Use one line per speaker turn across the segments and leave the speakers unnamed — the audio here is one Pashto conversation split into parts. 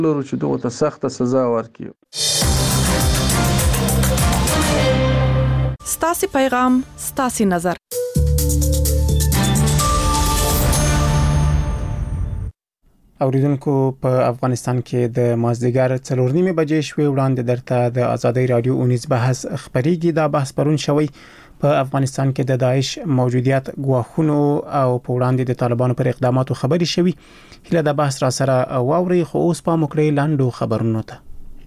لرو چې دغه ته سخته سزا ورکړي.
ستاسو پیغام ستاسو نظر.
اوریدونکو په افغانستان کې د مازدیګر 4:30 بجې شوې وړاندې درته د ازادۍ رادیو اونیز بحث خبريږي. دا بحث پرون شوی په افغانستان کې د داعش موجودیت غواخونو او په وړاندې د طالبانو پر اقداماتو خبري شوی. هله د بحث را سره واوري خو اوس په مکرې لاندو خبرونو ته.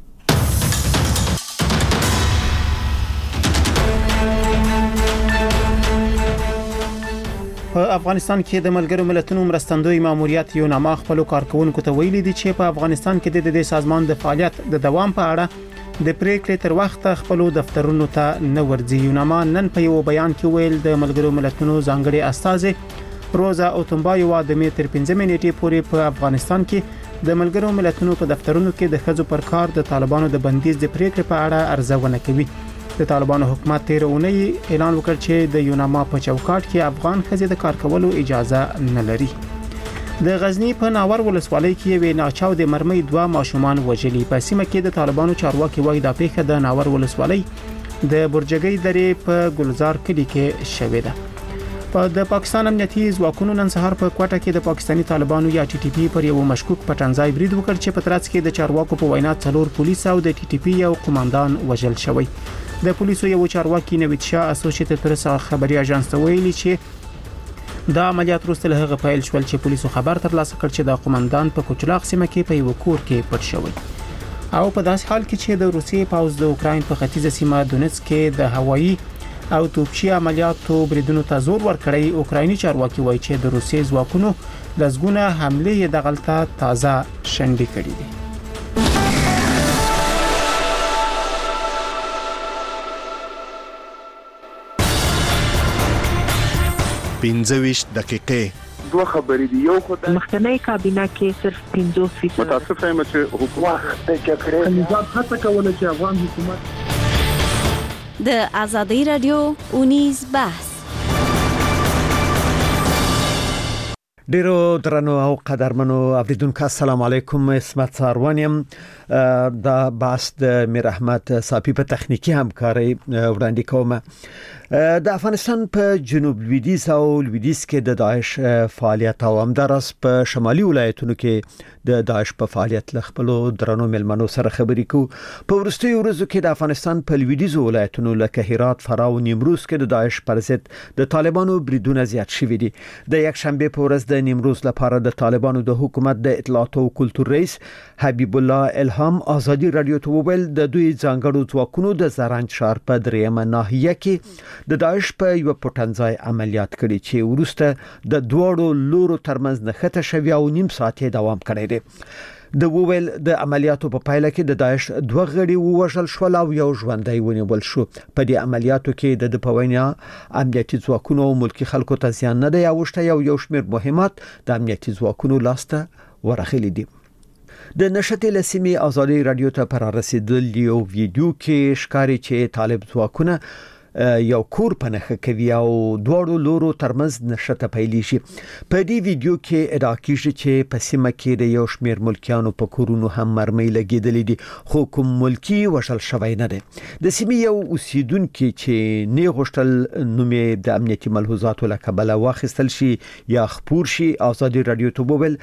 په افغانستان کې د ملګرو ملتونو مرستندوی ماموریت یو نامه خپل کارکونکو ته ویلي دي چې په افغانستان کې د دې سازمان د فعالیت د دوام په اړه د پریکړې تر وخته خپل دفترونو ته نه ورځي. یو نامه نن په یو بیان کې ویل د ملګرو ملتونو ځانګړي استازي روزا اوتمبایو د مې تر 15 نیټې پورې په افغانستان کې د ملګرو ملتونو په دفترونو کې د خځو پر کار د طالبانو د بندیز د پریکړې په اړه ارزونه کوي. د طالبانو حکومت تیر اونۍ اعلان وکړ چې د یوناما په چوکاټ کې افغان خځې د کار کولو اجازه نه لري. د غزنی په ناور ولسوالۍ کې وی ناچاو د مرمۍ 2 ماشومان وژلي. په سیمه کې د طالبانو چارواکي وایي د پیښه د ناور ولسوالۍ د برجګۍ درې په ګلزار کلی کې شوې ده. د پاکستان امنیتي ځواکونو نن سهار په کوټه کې د پاکستاني طالبانو یا ټي ټي پی پر یو مشکوک پټنځای برید وکړ چې په ترڅ کې د چارواکو په وینا 4 پولیس او د ټي ټي پی یو قوماندان وژل شوی. د پولیسو یو چارواکي نوید شاه اسوسییټډ پریس خبري اژانس ته ویلي چې دا عملیات وروسته له هغه پیل شول چې پولیسو خبر ترلاسه کړ چې د قوماندان په کوچلاغ سیمه کې په یو کور کې پټ شوی. او په داس حال کې چې د روسیې پاوز د اوکراین په ختیځه سیمه دونیتسک کې د هوایي او توپچی عملیاتو بریدونو ته زور ورکړی. اوکرایني چارواکي وایي چې د روسیې ځواکونو لږونه حمله د غلطه تازه شنډې کړې دي.
25 دقیقې
دوه خبرې دي. یو خو د
مخکنی کابینه کې صرف 50%
متاسف یم چې حکومت د چکرې نظام هڅه کوله چې افغان حکومت
د ازادۍ رادیو اونیز بحث.
ډیرو درنو او قدرمنو اوریدونکو السلام علیکم. اسمت ساروانیم دا بحث د میر احمد صافی په تخنیکی همکاري وړاندې کوم. د افغانستان په جنوب لویدیځ او لویدیځ کې د داعش فعالیت او همدارس په شمالي ولایتونو کې د داعش په فعالیت لخپلو درنو ملمنو سره خبرې کو. په ورستیو ورځو کې د افغانستان په لویدیځ ولایتونو لکه هرات، فراه او نیمروز کې د داعش پر ضد د طالبانو بریدونه زیات شوي دي. د یک شنبه په ورځ د نیمروز لپاره د طالبانو د حکومت د اطلاعات او کلتور رئیس حبیب الله الهام ازادي رادیو ته وویل د دوی ځانګړو ځواکونو د زرنج ښار په دریمه ناحیه کې د داعش په یو پټنځای عملیات کړي چې ورسته د دوړو لورو ترمنځ نښته شوی او نیم ساعت دوام کړی دی. د وویل د عملیاتو په پایله کې د داعش 2 غړي ووژل شول او یو ژوندۍ ونیول شو. په دې عملیاتو کې د پوینیا امنیتي ځواکونو او ملکی خلکو ته زیان نه دی اوښته. یو شمېر مهمات د امنیتي ځواکونو لاسته ورغلي دي. د نشته لسیمه ازادي رادیو ته پر رسیدل یو ویډیو کې ښکاري چې طالب ځواکونه یو کور پنهخه کوي او دوړو لورو ترمنځ نشته پیلی شي. په دې ویډیو کې ادعا کیږي چې په سیمه کې د یو شمېر ملکیانو په کورونو هم مرمۍ لګیدلې دي خو کوم ملکی وشل شوی نه دی. د سیمې یو اوسیدونکو چې نه غوښتل نومې د امنیتي ملحوظاتو له کبله واخیستل شي یا خبر شي ازادي رادیو ته وویل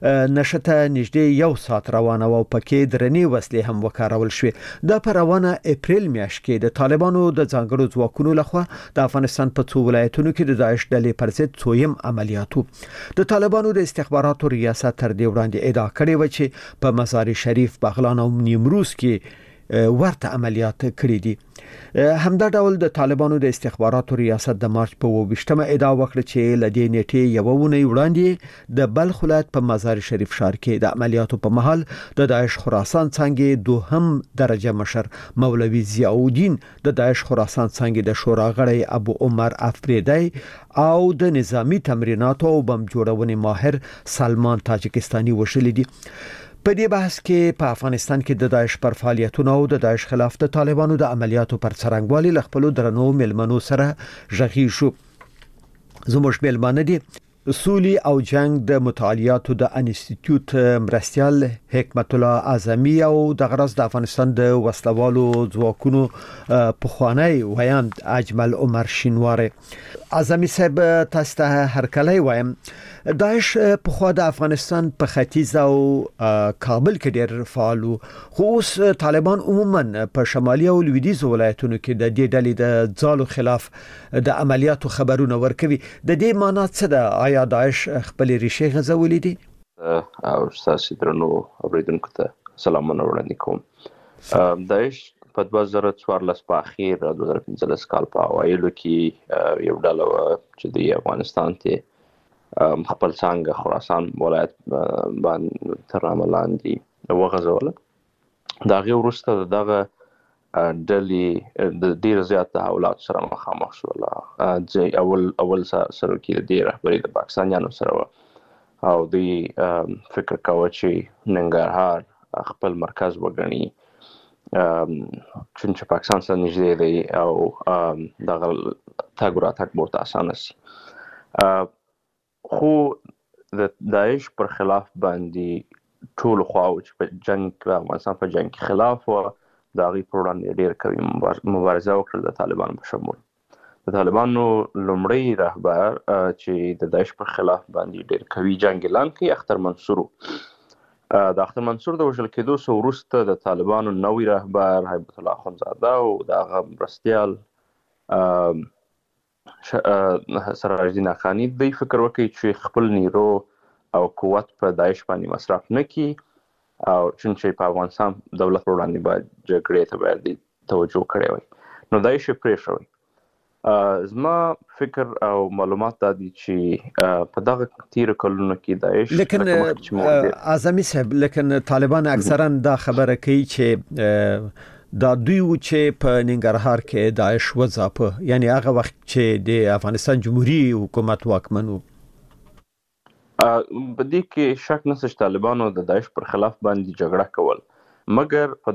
نشته نږدې یو ساعت روانه او پکې درنې وسلې هم وکارول شوې. د پر روانه اپریل میاشت کې د طالبانو د ځانګړو ځواکونو لخوا د افغانستان په څو ولایتونو کې د داعش ډلې پر ضد څویم عملیاتو. د طالبانو د استخباراتو ریاست تر دې وړاندې ادعا کړې و چې په مزار شریف، بغلان او نیمروز کې ورته عملیات کړې دي. همدا ډول د طالبانو د استخباراتو ریاست د مارچ په 28مه ادعا وکړه چې لدې نیټې یو ونې وړاندې د بلخ ولایت په مزار شریف ښار کې د عملیاتو په مهال د داعش خراسان څنګه دوهم درجه مشر مولوي ضیاء الدین د داعش خراسان څنګه د شورا غړی ابو عمر افریدی او د نظامی تمریناتو او بم جوړونې ماهر سلمان تاجکستاني وشلې دي. په دې بحث کې په افغانستان کې د داعش پر فعالیتونو او د داعش خلاف د طالبانو د عملیاتو پر څرنګوالي لخپلو درنو ملمنو سره ژغې شو. زموږ ملمانه دي سولي او جنگ د مطالعاتو د انسټیټیوټ مرستيال حکمت الله اعظمي او د غرض د افغانستان د وسلوالو ځواکونو پخوانی ویاند اجمل عمر شینواری. اعظمي صاحب تاسو ته هرکلی وایم. داعش په خوا د افغانستان په ختیځ او کابل کې ډېر فعال خو اوس طالبان عموما په شمالي او لویدیځ ولایتونو کې د دې ډلې د ځالو خلاف د عملیاتو خبرونه ورکوي. د دې معنی څه ده؟ آیا داعش خپل ریښې غځولې دي؟
او تاسو درنو اوریدونکو ته سلامونه وړاندې کوم. داعش په 2014 په اخیر 2015 کال په اوایلو کې یو ډله چې د افغانستان ته خپل څنګه خراسان ولایت باندې تر عملاندې وغځوله. دا غي ورسته دغه ډلې د ډیر زیات حالات سره مخامخ شول. اول سره کې د رهبری د پاکستانیانو سره او د فکر کاوه چې ننګرهار خپل مرکز وګڼي چې پاکستان سره نږدې دی او دغه تاګ راتګ ورته اسانه شي. خو د داعش پر خلاف باندې ټول خواو چې په جنگ کې افغانستان په جنگ کې خلاف و د هغې پر وړاندې ډېر قوي مبارزه وکړل د طالبانو په شمول. د طالبانو لومړی رهبر چې د داعش پر خلاف باندې ډېر قوي جنگ اعلان کړي اختر منصور. د اختر منصور د وژل کېدو څخه وروسته د طالبانو نوی رهبر هیبت الله اخندزاده او د هغه مرستیال سراج الدین اخانی دوی فکر وکړي چې خپل نیرو او قوت په داعش باندې مصرف نه کړي او چې په افغانستان دولت وړاندې باید جګړې ته باید توجه کړې وي. نو داعش پرې شوی. زما فکر او معلومات دا دي چې په دغه تیر کلونو کې داعش
لیکن اعظمي صاحب لیکن طالبان اکثرا دا خبره کوي چې دا دوی چې په ننګرهار کې داعش وځاپه یعنی هغه وخت چې د افغانستان جمهوریت حکومت واکمن وو.
په دې کې شک نشته چې طالبانو د داعش پر خلاف باندې جګړه کول مګر په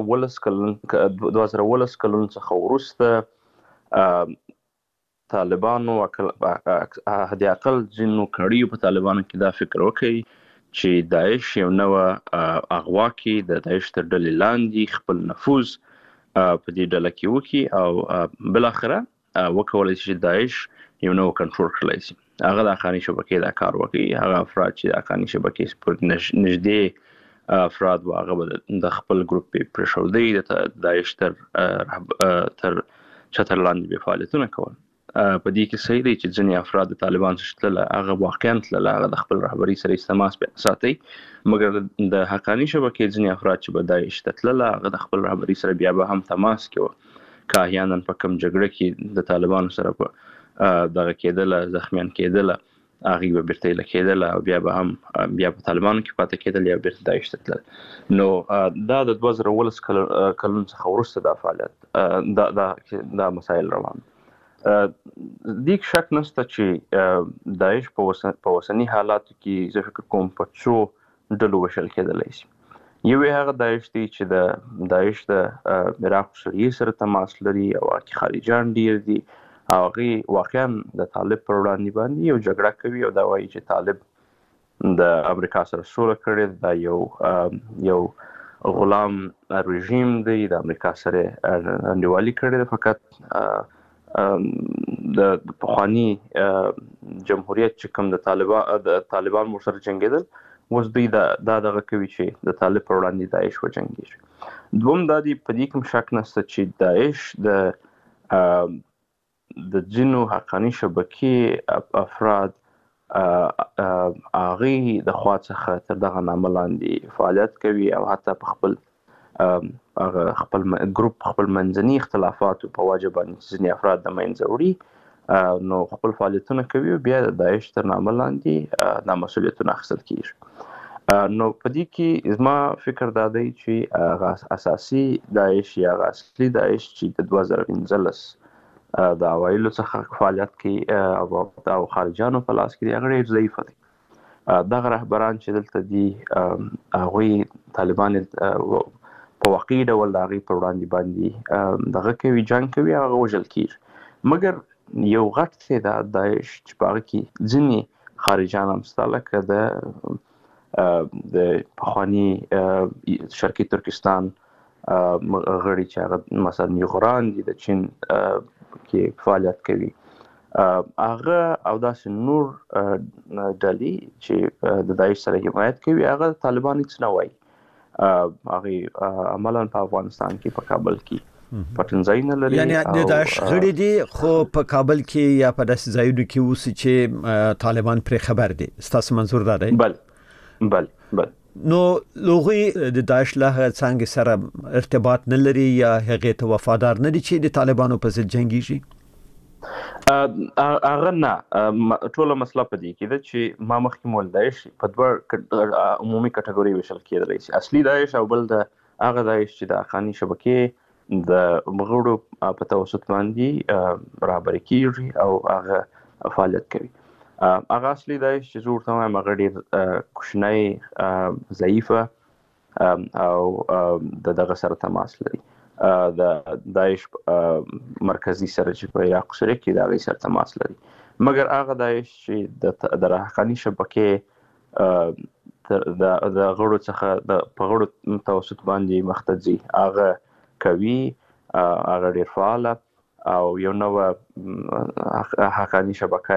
2011 کلن څخه وروسته طالبانو هدي اقل ځینو کړیو په طالبانو کې دا فکر وکړي چې داعش یو نو اغوا کې د داعش تر ډلې لاندې خپل نفوذ په دې ډله کې وکړي او بل اخره وکولای شي داعش یو نو کنټرول کړی شي. هغه د اخاني شبکې دا کار وکړي. هغه افراد چې د اخاني شبکې پر نږدې افراد واغه د خپل ګروپ پر شولدي د داعش تر چتر لاندې به فعالیتونه کول. په دې کې صحیح دی چې ځینې افراد د طالبان څخه تلل هغه واقعا تلل هغه د خپل رهبری سره استماس ساتي مګر د حقانی شبکې ځینې افراد چې به داعش ته تلل هغه د خپل رهبری سره بیا به هم تماس کوي. که احیانا په کوم جګړه کې د طالبانو سره په دغه کېدل زخمیان کېدل هغه به بیرته کېدل او بیا به هم بیا په طالبانو کې پاتې کېدل یا بیرته داعش ته تلل. نو دا د 2019 کلن څخه وروسته د فعالیت دا مسایل روان دیک شک نشته چې داعش په اوسنی حالاتو کې زه فکر کوم په څو ډلو وشل کېدلی شي. یو هغه داعش دی چې د داعش د عراق سوریې سره تماس لري او کې خارجان ډیر دي او هغه واقعا د طالب پر وړاندې باندې یو جګړه کوي او دا وایي چې طالب د امریکا سره سوله کړې دا یو غلام رژیم دی د امریکا سره انډیوالي کړې فقط د پخوانی جمهوریت چې کوم د طالبان سره جنگیدل اوس دوی دا دغه کوي چې د طالب پر وړاندې داعش وجنګیږي. دوم دا دی په دې کوم شک نشته چې داعش د ځینو حقانی شبکې افراد هغه د خوا څخه تر دغه نامه لاندې فعالیت کوي او حتی په خپل خپل ګروپ خپل منځني اختلافات په وجه باندې ځینې افراد د منځه وړي نو خپل فعالیتونه کوي بیا د داعش تر نامه لاندې د مسؤلیتونه اخیستل کیږي. نو په دې کې زما فکر دا دی چې اساسي داعش یا اصلي داعش چې د 2015 د اوایلو څخه فعالیت کوي او خارجانو په لاس کې هغه ډېر ضعیف دي. دغه رهبران چې دلته دي هغوی طالبان په واقعي ډول د هغې پر وړاندې باندې دغه کوي جنګ کوي هغه وژل کېږي. مګر یو غټ تعداد داعش چې په هغه کې ځینې خارجان هم شته لکه د پخواني شرقي ترکستان غړي چې هغه مثلا یغران دي د چین کې فعالیت کوي هغه او داسې نور ډلې چې د داعش سره حمایت کوي هغه طالبان هیڅ نه وایي هغه عملاً په افغانستان کې په کابل کې پټنځای نه لري
یعنی د داعش غړي دي خو په کابل کې یا په داسې ځایونو کې اوس چې طالبان پر خبر دي ستاسو منظور دا دی
بل
نو لوغي د داعش له څنګه سره ارتباط نه لري یا هغه ته وفادار نه دي چې د طالبانو په ضد جنگيږي
هغه نه ټوله مسله په دې کې ده چې ما مخکې مول داعش په دوه عمومي کټګوري ویشل کېدلی شي اصلي داعش او بل د هغه داعش چې د افغاني شبکې د مغړو په توسط باندې رهبري کیږي او هغه فعالیت کوي هغه اصلي داعش چې زه ورته وایم هغه ډېر کوچنی ضعیفه او دغه سره تماس لري د داعش مرکزی سره چې په عراق سره کې د هغې سره تماس لري مګر هغه داعش چې د حقاني شبکې د غړو څخه په غړو توسط باندې مخته ځي هغه کوي هغه ډېر فعاله او یو نوع حقاني شبکه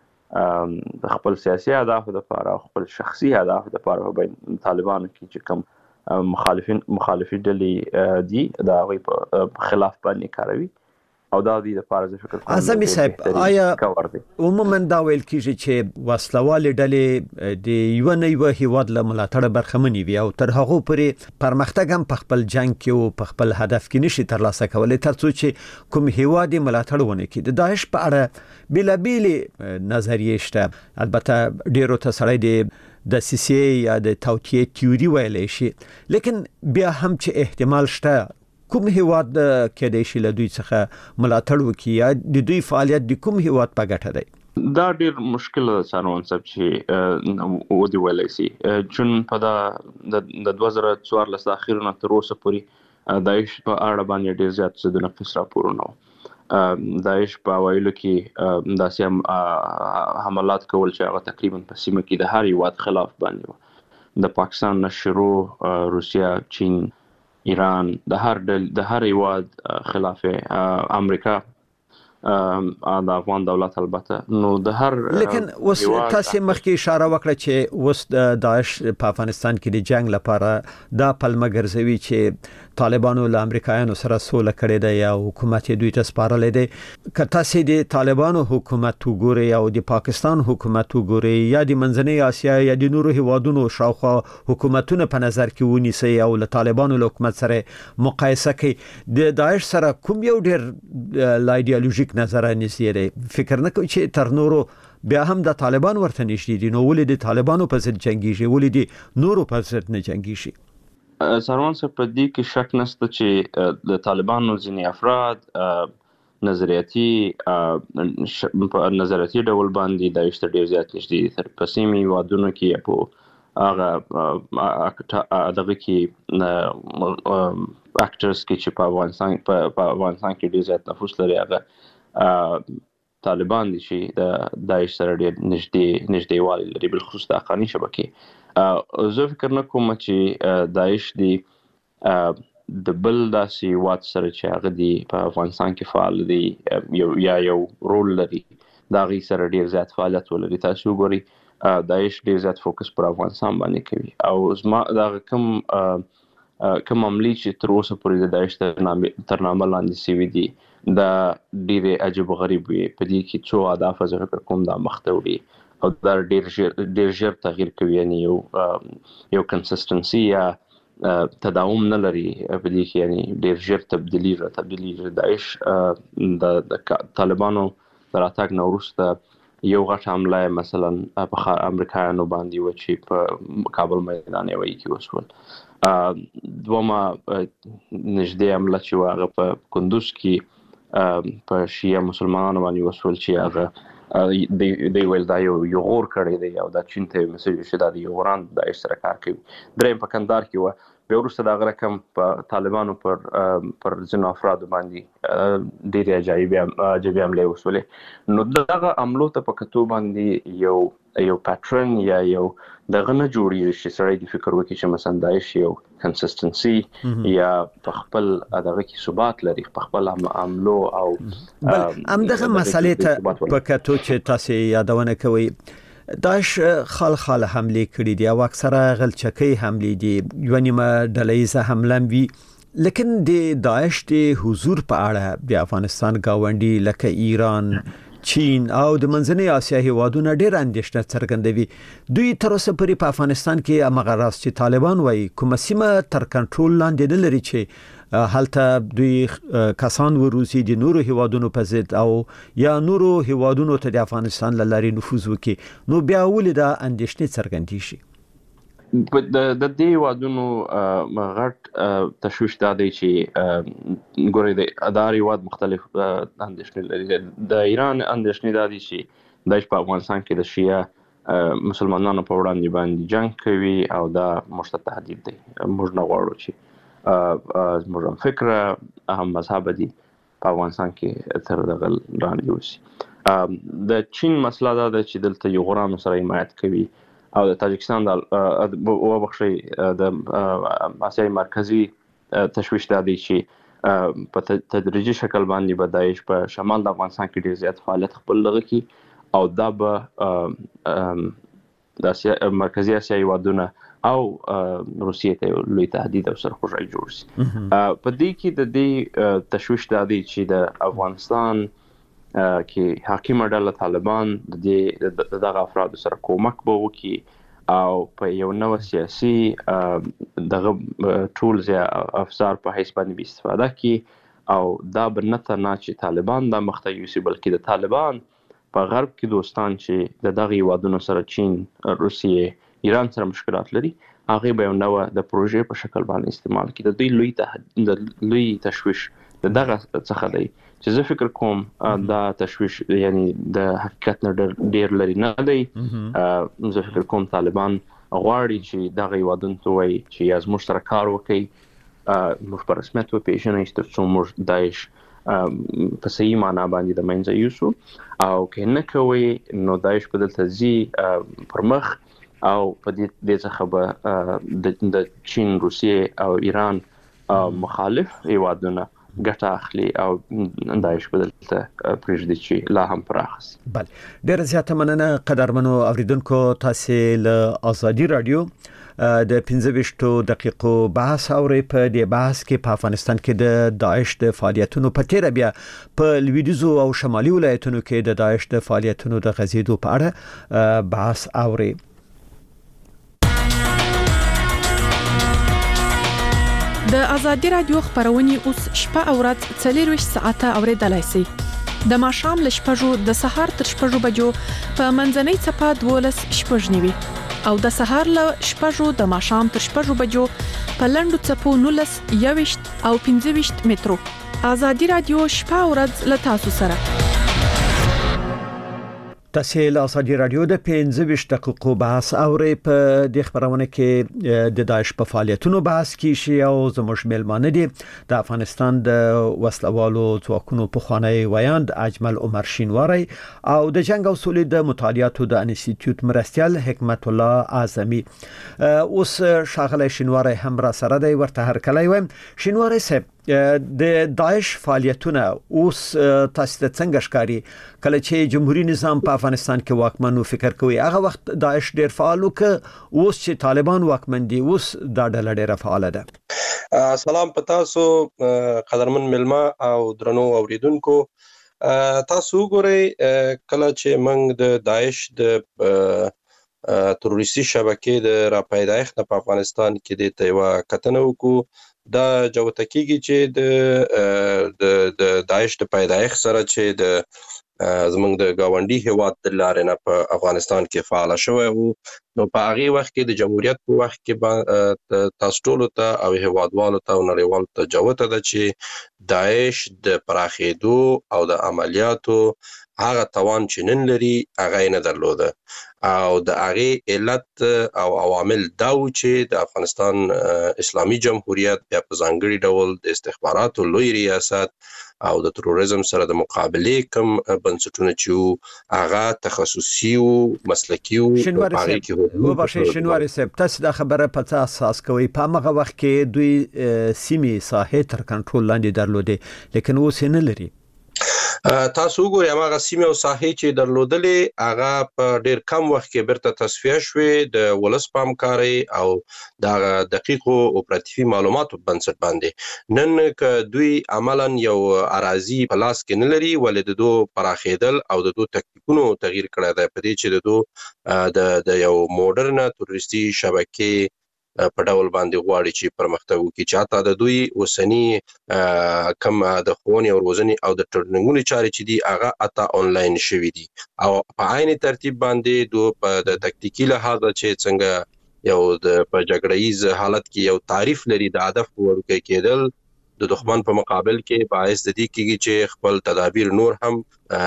د خپل سیاسي اهدافو لپاره او خپل شخصي اهدافو لپاره په طالبانو کې چې کوم مخالفي ډلې دي دا هغوی په خلاف باندې کاروي او دا د لپاره زه فکر کوم
اعظمي صاحب آیا عموما دا ویل کیږي چې وسلوال ډلې د یو نه یو هیواد له ملاتړ برخمنې وي او تر هغه پورې پرمختګ هم په خپل جنگ کې او په خپل هدف کې نشي ترلاسه کولای ترڅو چې کوم هیواد ملاتړ ونه کړي د داعش په اړه بیلابیل نظریې شته البته ډیرو ته سړی د سیسی یا د توطئې تیوري ویلې شي لیکن بیا هم چې احتمال شته کوم هیواد کې د شي له دوی څخه ملاتړ وکړي یا د دوی فعالیت د کوم هیواد په ګټه دی
دا ډیر مشکل څارون سب چې ودی ویلې شي چون په د 2014 اخیرونه تر اوسه پورې داعش په اړه باندې ډیر زیات څه د نفس راپورونه داعش په وایلو کې داسې حملات کول چې هغه تقریبا په سیمه کې د هر هیواد خلاف باندې د پاکستان نه شروع روسیا چین ایران د هر هیواد خلاف امریکا د افغان دولت البته نو د هر
لیکن اوس تاسو مخکې اشاره وکړه چې اوس د داعش په افغانستان کې د جنگ لپاره دا پلمه ګرځوي چې طالبانو له امریکایانو سره سوله کړې ده یا حکومت دوی ته سپارلې ده که تاسو د طالبانو حکومت وګورئ او د پاکستان حکومت وګورئ یا د منځنۍ اسیا یا د نورو هیوادونو شاوخوا حکومتونه په نظر کې ونیسئ او له طالبانو له حکومت سره مقایسه کړئ د داعش سره کوم یو ډېر لا ایدئولوژیک نظر نيسي فکر نه کوي چې تر نورو بیا هم د طالبان ورته نشي دي نو ولې د طالبانو په ضد جنگيږي ولې د نورو په ضد نه جنگيږي
سروان صاحب په دې کې شک نشته چې د طالبانو ځینې افراد نظریاتي ډول باندې د داعش ته ډېر زیات نږدې دي تر پسیمي وادونو کې په هغه دغه کې اکټرز کې چې په افغانستان کې ډېر زیات نفوذ لري هغه طالبان دي چې د داعش سره ډېر نږدې والی لري بالخصوص د حقاني شبکې زه فکر نه کوم چې داعش دی د بل داسې هیواد سره چې هغه دی په افغانستان کې فعال دی یو رول لري د هغې سره ډېر زیات فعالیت ولري تاسو وګورئ داعش ډېر زیات فوکس پر افغانستان باندې کوي او زما دغه کوم عملي چې تر اوسه پورې د داعش تر نامه لاندې سوي دي دا ډېرې عجیب غریب وي په دې کې څو اهداف زه فکر کوم دا مخته وړي او دا ډېر ژر تغییر کوي یعنی یو کنسسټنسي یا تداوم نه لري په دې کې یعنی ډېر ژر تبدیلي داعش د طالبانو د راتګ نه وروسته یو غټ حمله مثلا په امریکایانو باندې و چې په کابل میدان یوې کې وشول دومره نږدې حمله چې هغه په کندوز کې په شیعه مسلمانانو باندې وشول چې هغه دی ویل دا یو غور کړی دی او دا چین ته مسیج چې دا د یوران د داعش سره کار کوي دریم په کندهار کې و بیا وروسته دغه رقم په طالبانو پر ځینو افرادو باندې ډېرې عجیبې حملې وسولې. نو دغه حملو ته په کتو باندې یو پیټرن یا یو دغه نه جوړېږي چې سړی د فکر وکړي چې مثلا داعش یو کنسسټنسي یا په خپل دغه کې ثبات لري، په خپل حملو او
همدغه مسلې ته په کتو چې تاسو یادونه کوي داعش خال حمله کړې دي او اکثره غلچکۍ حمله دي، یو نیمه ډله‌ایزه حمله وی، لیکن د داعش د حضور په اړه د افغانستان گاونډي لکه ایران، چین او د منځنۍ اسیا هیوادونو ډېر اندېښنه څرګندوي. دوی تر اوسه پورې په افغانستان کې هغه راز چې طالبان وایي کومه سیمه تر کنټرول لاندې نه لري چې هلته دوی کسان وروزي د نورو هیوادونو په ضد او یا نورو هیوادونو ته د افغانستان لاري نفوذ وکړي. نو بیا ولې دا اندېښنې څرګندې شي؟
د دې هیوادونو غټ تشویش دا دی چې ګورئ د هیواد مختلف اندېښنې لري. د ایران اندېښنې دا دي چې داعش په افغانستان کې د شیعه مسلمانانو په وړاندې باندې جنگ کوي او دا موږ ته تهدید دی. موږ نه غواړو چې زموږ هم فکر هم مذهب دي په افغانستان کې تر دغه لاندې وشي. د چین مسله دا ده چې دلته یغورانو سره حمایت کوي او د تاجکستان د اسیای مرکزی تشویش دا دی چې په تدریجي شکل باندې به داعش په شمال د افغانستان کې ډېر زیات فعالیت خپل لغه کی او دا به د مرکزی اسیا هیوادونه او روسیې ته لوی تهدید او سرخوږی جوړ شي. په دې کې د دې تشویش دا دی چې د افغانستان کې حاکم ډله طالبان دغه افراد سره کومک به وکړي او په یو نوو سیاسي دغه ټولز یا افزار په حیث باندې استفاده کړي او دا به نه تنها چې طالبان دا مخته یوسي بلکې د طالبان په غرب کې دوستان چې دغه هیوادونو سره چین، روسیې، ایران سره مشکلات لري هغه به یو نوو د پروژې په شکل باندې استعمال کړي. د لوی تشویش دغه څخه دی چې زه فکر کوم دا تشویش یعنی د حقیقت نه ډېر لري نه دی. زه فکر کوم طالبان غواړي چې دغه هیوادونو ته وایي چې یا زموږ سره کار وکړي، موږ په رسمیت وپېژنئ تر څو موږ داعش په صحیح معنا باندې د منځه یوسو او که نه کوئ نو داعش به دلته ځي پر مخ او په دې څخه به د چین، روسیې او ایران مخالف هیوادونه ګټه اخلي او داعش به دلته پرېږدي چې لا هم پراخ شي.
بله، ډېره زیاته مننه قدرمنو اوریدونکو. تاسې له ازادي رادیو د 15 دقیقو بحث اورئ. په دې بحث کې په افغانستان کې د داعش د فعالیتونو په تیره بیا په لویدیځو او شمالي ولایتونو کې د داعش د فعالیتونو د غځېدو په اړه بحث اورئ.
د ازادي رادیو خبرونه اوس شپه او ورځ 24 ساعته اوریدلای شئ. د ماښام ل شپږو د سهار تر شپږو بجو په منځنۍ چپه 12 شپږنیوي او د سهار ل شپږو د ماښام تر شپږو بجو په لنډو چپو 19 21 او 25 مترو. ازادي رادیو شپه او ورځ ل تاسو سره.
تاسو له ازادي رادیو د 15 دقیقو بحث اورئ. په دې خبرونه کې د داعش په فعالیتونو بحث کیږي او زموږ ملمانه دي د افغانستان د وسلوالو ځواکونو پخوانی ویاند اجمل عمر شینواری او د جنگ او سولې د مطالعاتو د انسټیټیوټ مرستیال حکمت الله اعظمي. اوس شاغله شینواری هم را سره دی، ورته هرکلی وایم. شینواری صاحب، د داعش فعالیتونه اوس تاسو ته څنګه ښکاري کله چې جمهوریت نظام په افغانستان کې واکمن او فکر کوي؟ هغه وخت داعش ډیر فعال وک، اوس چې طالبان واکمن دي اوس دا ډله ډیره فعال ده.
سلام پتا سو قدرمن ملما او درنو اوریدونکو. تاسو ګورئ کله چې موږ د داعش د تروریستي شبکې د راپیدایښت په افغانستان کې د تیوا کتنه وکړو، دا جوته کیږي چې د داعش د پیدایښت سره چې د زمونږ د گاونډي هیواد د لارې نه په افغانستان کې فعال شوی وو. نو په هغه وخت کې د جمهوریت په وخت کې تاسو ټول ته او هیوادوالو ته او نړیوالو ته جوته ده چې داعش د پراخېدو او د عملیاتو هغه توان چې نن لري هغه نه درلوده او د هغه علت او عوامل دا و چې د افغانستان اسلامي جمهوریت بیا په ځانګړي ډول د استخباراتو لوی ریاست او د تروریزم سره د مقابله کوم بنسټونه چې هغه تخصصي او مسلکي او
شنواري صاحب تاسو دا خبره په اساس کوي په هغه وخت کې دوی سیمې ساحې تر کنټرول لاندې درلودې لیکن اوس نه لري
تاسو وګورئ هغه سیمه او ساحې چې درلودلې هغه په ډیر کم وخت کې برته تصفیه شوې د ولس پامکاري او د دقیقو اپراتیفي معلوماتو بنسټ باندې نن ک دوی عملاً یو اراضي په لاس کې نه لري ولې د دوه پراخېدل او د دوه تکتیکونو تغییر کړی دی په دې چې د دوه د یو موډرن تروریستي شبکې په ډول باندې غواړي چې پرمختګ وکړي چې حتی د دوی وسنی کم د ښوونې او روزنې او د ټریننګونو چارې چې دي هغه اته انلاین شوي دي او په عین ترتیب باندې دوی په د تکتیکي لحاظ چې څنګه یو د په جګړهیز حالت کې یو تعریف لري د هدف ورکه کېدل د دښمن په مقابل کې باعث د دې کېږي چې خپل تدابیر نور هم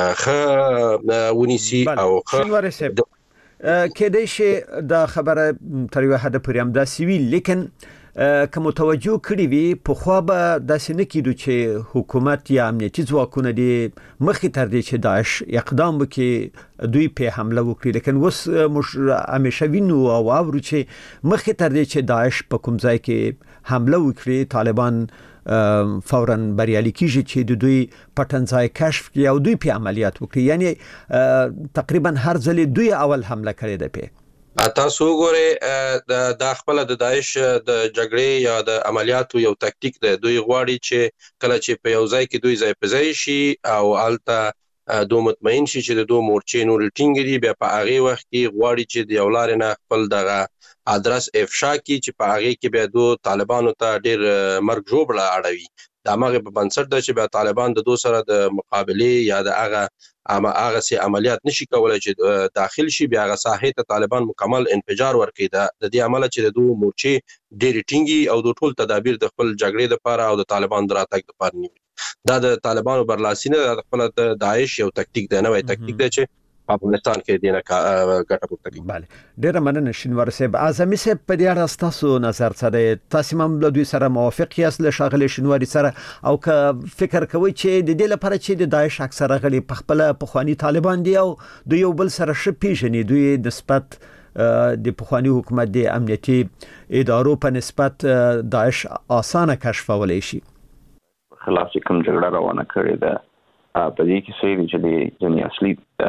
ښه ونیسي او ښه
کېدای شي دا خبره تر یو حد پورې هم دا سوي لیکن کوم توجه کړی وي په خو به داسې نه کیدو چې حکومت یا امنیتي ځواکونه دي مخې تر دې چې داعش اقدام وکړي دوی په حمله وکړي لیکن اوس موږ همیشه وینو او اورو چې مخې تر دې چې داعش په کوم ځای کې حمله وکړي طالبان فورا بریالي کیږي چې د دوی پټنځای کشف کړي او دوی په عملیات وکړي یعنی تقریبا هر ځل دوی اول حمله کړې ده په
تاسو وګورئ د خپل د داعش د جګړې یا د عملیاتو یو تکتیک ده دوی غواړي چې کله چې په یو ځای کې دوی ځای په ځای شي او الته دوه مطمئن شي چې د دوه مورچې نور ټینګ دي بیا په هغه وخت کې غواړي چې د یو لار نه خپل دغه ادرس افشا کی چې په هغه کې به دوه طالبانو ته ډیر مرګ جوړه اړوي دا مغه په بنسټ د چې به طالبان د دوه سره د مقابله یا د هغه سي عملیات نشي کولای چې داخل شي بیا هغه ساحې ته طالبان مکمل انفجار ورکړي د دې عمل چې د دوه مورچې ډیر ټینګي او د ټول تدابیر د خپل جګړې لپاره او د طالبان دراتګ لپاره نیولي دا د طالبانو برلاسي نه د خپل د داعش یو تکتیک دی نوې تکتیک دی چې افغانستان کې دینه ګټه پورته کوي.
بله ډیره مننه شینوار صاحب. اعظمي صاحب په دې اړه تاسو نظر څه دی؟ تاسو هم له دوی سره موافق یاست له شاغلي شینوار سره او که فکر کوي چې د دې لپاره چې د داعش اکثره غړي په خپل پخوانی طالبان دي او د یو بل سره شپېژني دوی نسبت د پخوانی حکومت د امنیتي ادارو په نسبت داعش اسانه کشفولای شي
خلاف چې کوم جګړه روانه کړې ده په دې کې سوي چې د ځنی اصلي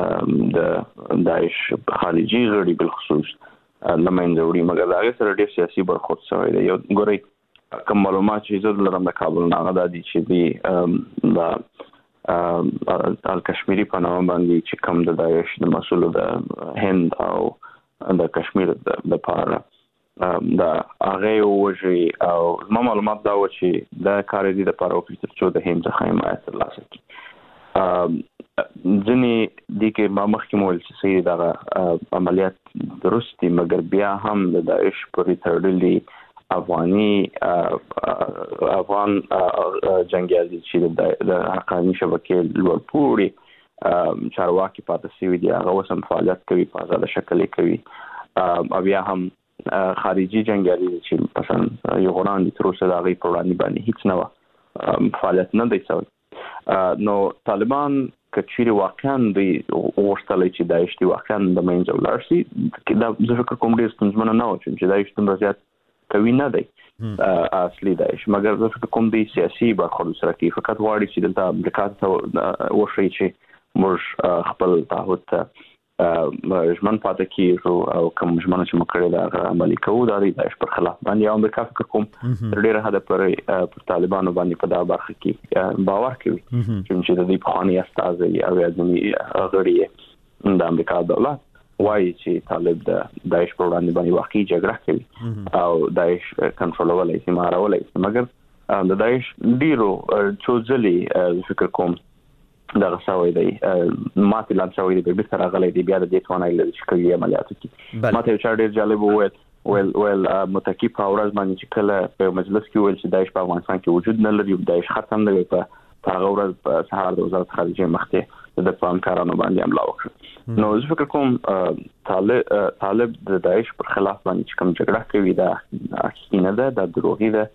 د داعش خارجي غړي بل خصوص لمنځه وړي مګر دا سره ډېر سیاسي برخورد شوی دی. یو ګوري کوم معلومات چې زه لرم د کابل نه غدا دي چې د کشمیری په نوم باندې چې کوم د داعش د مسؤل د هند او د کشمیر د پاره دا هغه وجي او معلومات دا و چې د کار دي د پاره او چې د هند څخه حمایت ترلاسه کړي. ځنی د کې ما مخکې مول چې دا عملیات درستي مګر بیا هم د داعش پورې تړلي افغان جنگیالي چې د حقاني شبکې لوړپوړي چارواکي پاتې شوي دي هغه وسم فعالیت کوي په آزاد شکل کوي او بیا هم خارجي جنگیالي چې مثلا یو غران دي تر اوسه د هغې په وړاندې باندې هیڅ نه فعالیت نه دی شوی. نو طالبان کچېری واقعا د ورستلې چې داعش دی واقعا د منځ ولر شي دا زه فکر کوم ډېر ستونزمن نه و چې داعش څومره زیات کوي نه دی اصلي داعش مګر زه فکر کوم د سیاسي برخورد سره کې فقط واړي چې دلته امریکا ته وشي چې موږ خپل تعهد ژمن پاتې کیږو او کوم ژمنه چې موږ کړې ده عملي کوو د داعش پر خلاف باندې او امریکا فکر کوم تر ډیره حد پر طالبانو باندې په دا برخه کې باور کوي چې د دې په خاني استاذ او ځینی غړي د امریکا دولت وایي چې طالب د داعش پر وړاندې باندې واقعي جګړه کوي او داعش کنټرولولای شي مارولای شي مګر د داعش ډیرو چوزلي فکر کوم دا غساوي دی ماته لانڅوي دی به سره غلې دی بیا د دې ټونه لږ چې کوي عملیات کی ماته یو ډېر جالب ویل متکی په ورځ باندې چې کله په مجلس کې ویل چې داعش په افغانستان کې وجود نه لري داعش ختم نه وي په هغه ورځ په سهار د وزارت خارجه مخته د پامکارانو باندې حمله وکړه. نو زه فکر کوم طالب د داعش پر خلاف باندې کوم جګړه کوي دا حقیقي نه ده، دا دروغي ده.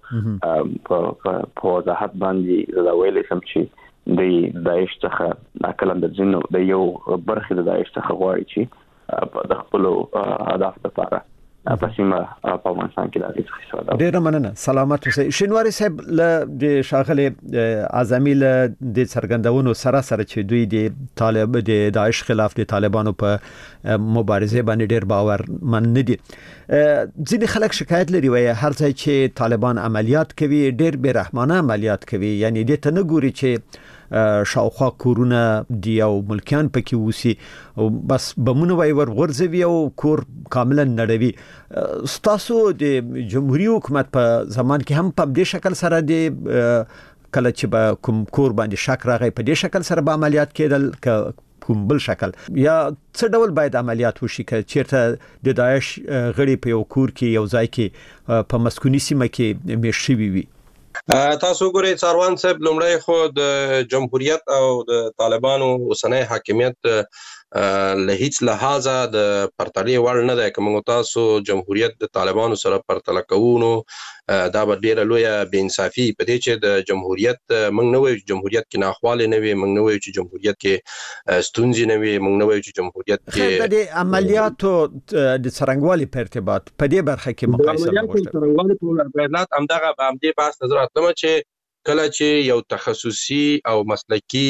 په وضاحت باندې دا ویل سم چې د داعش څخه کلم د جنو د یو برخه د داعش څخه غواړي چې د خپل اهداف لپاره په سیمه په افغانستان کې د هغې څخه استفاده وکړي.
ډېره مننه. سلامت اوسئ. شینواري صاحب له د ښاغلي اعظمي له د څرګندونو سره چې دوی د داعش خلاف د طالبانو په مبارزه باندې ډېر باورمن نه دي. ځینې خلک شکایت لري وایي هر ځای چې طالبان عملیات کوي ډېر بې رحمانه عملیات کوي، یعنی دې ته نه ګوري چې شاوخوا کورونه دی او ملکیان پکې وسی او بس بمونه وای ورغورځوي او کور کاملا نړوي. ستاسو د جمهوریت حکومت په زمان کې هم په دې شکل سره دی کله چې به کوم کور باندې شک راغی په دې شکل سره به عملیات کېدل کوم بل شکل یا څه ډول باید عملیات وشي که چیرته د داعش غړي په یو کور کې یو ځای کې په مسکونی سیمه کې میشوي وي؟
تاسو ګورئ څاروان صاحب، لومړی خو د جمهوریت او د طالبانو اوسنۍ حاکمیت له هیڅ لحاظه د پرتلې وړ نه دی. کوم تاسو جمهوریت د طالبانو سره پرتله کوو دا به ډیره لویه بې انصافي په دې چې د جمهوریت موږ نه وایو چې جمهوریت کې ناخواله نه وي، موږ نه وایو چې جمهوریت کې ستونزې نه وي، موږ نه وایو چې جمهوریت کې
د عملیاتو د څرنګوالي په ارتباط په دې برخه کې مقایسه وکړو.
څرنګوالي په ارتباط همدغه بحث نظر اتلمه چې کله چې یو تخصصي او مسلکی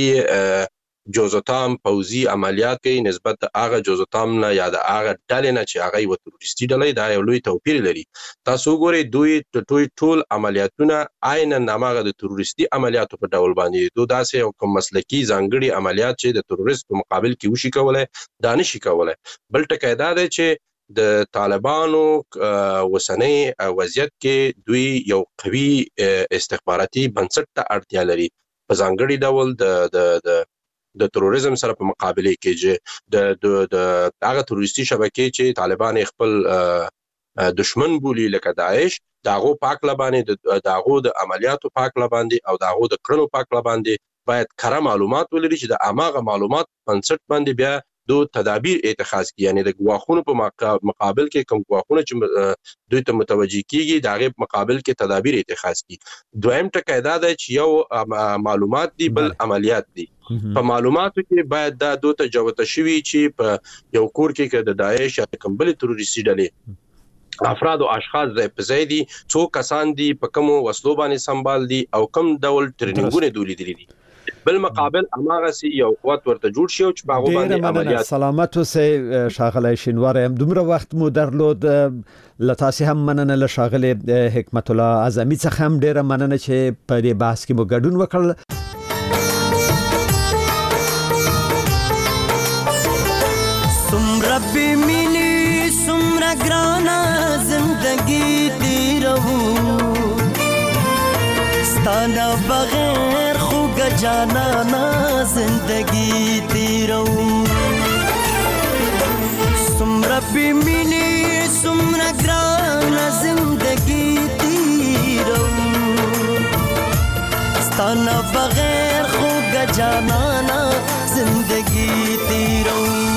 جزوتام پوزي عملیات کوي نسبت د هغه جزوتام نه یا د هغه ډلې نه چې هغه یو تروریستي ډلې دا یو لوی توپیر لري. تاسو ګورئ دوی ټول عملیاتونه عیناً هماغه د تروریستي عملیاتو په ډول باندې دوی داسې یو کوم مسلکی ځانګړي عملیات چې د تروریست په مقابل کې وشي کولای دا نشي کولای. بل ټکی دا دی چې د طالبانو وسنۍ وضعیت کې دوی یو قوي استخباراتي بنسټ ته اړتیا لري په ځانګړي ډول د تروریزم سره په مقابله کې د هغه تروریستي شبکې چې طالبان خپل دشمن بولی لکه داعش داغو پاک لبانې داغو د عملیاتو پاک لباندې او داغو د کړنو پاک لبانې باید کره معلومات ولري چې د هغه معلومات بنسټ باندې بیا دو تدابیر اتخاذ کی، یعنی د غواخونو په مقابل کې کوم غواخونه چې دوی ته متوجي کیږي دا غي مقابل کې تدابیر اتخاذ کی. دویم ټکی دا دی چې یو معلومات دی بل عملیات دی. په معلوماتو کې باید دا دوه تجاوز شوي چې په یو کور کې د داعش یا کوم بل تروریستي ډلې افراد او اشخاص په ځای دي، څو کسان دي، په کوم وسلو باندې سنبال دي او کوم ډول ټریننګونه دوی دي. بل مقابل اماغه سي یو قوت ورته جوړ شي او چې باغ باندې عملیات.
سلامت اوسئ شاغله شینواری، دومره وخت مو درلود لتاسې هم مننه له شاغله حکمت الله اعظمي څخه هم ډیره مننه چې په دې بحث کې مو ګډون وکړل.
سمره بې مینې سمره ګرانه زندګي تیرو ستانه بغیر جانانا زندگی تیرو سمرا بی مینی سمرا گرانا زندگی تیرو ستانا بغیر خوگ جانانا زندگی تیرو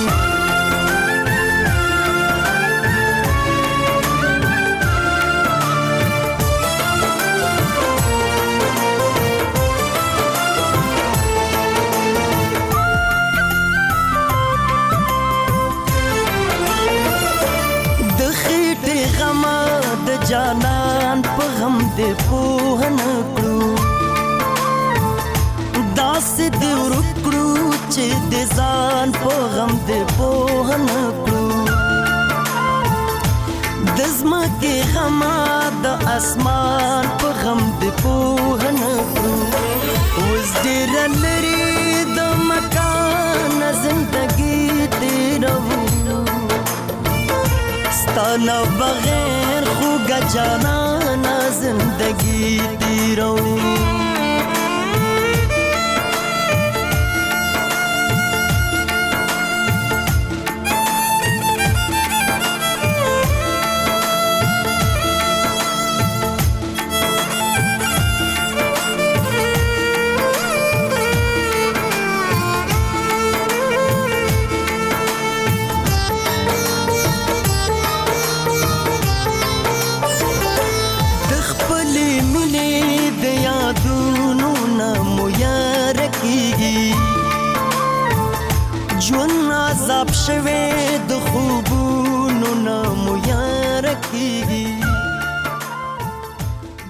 جانان په غم دې پوه نه کړو داسې دې ورکړو چې د ځان په غم دې پوه نه کړو د ځمکې غم د اسمان په غم دې پوه نه کړو اوس ډېره لرې د مکان زندګي تیرو ستانه بغیر خوگا جانانا زندگی تیرو ژوند عذاب شوه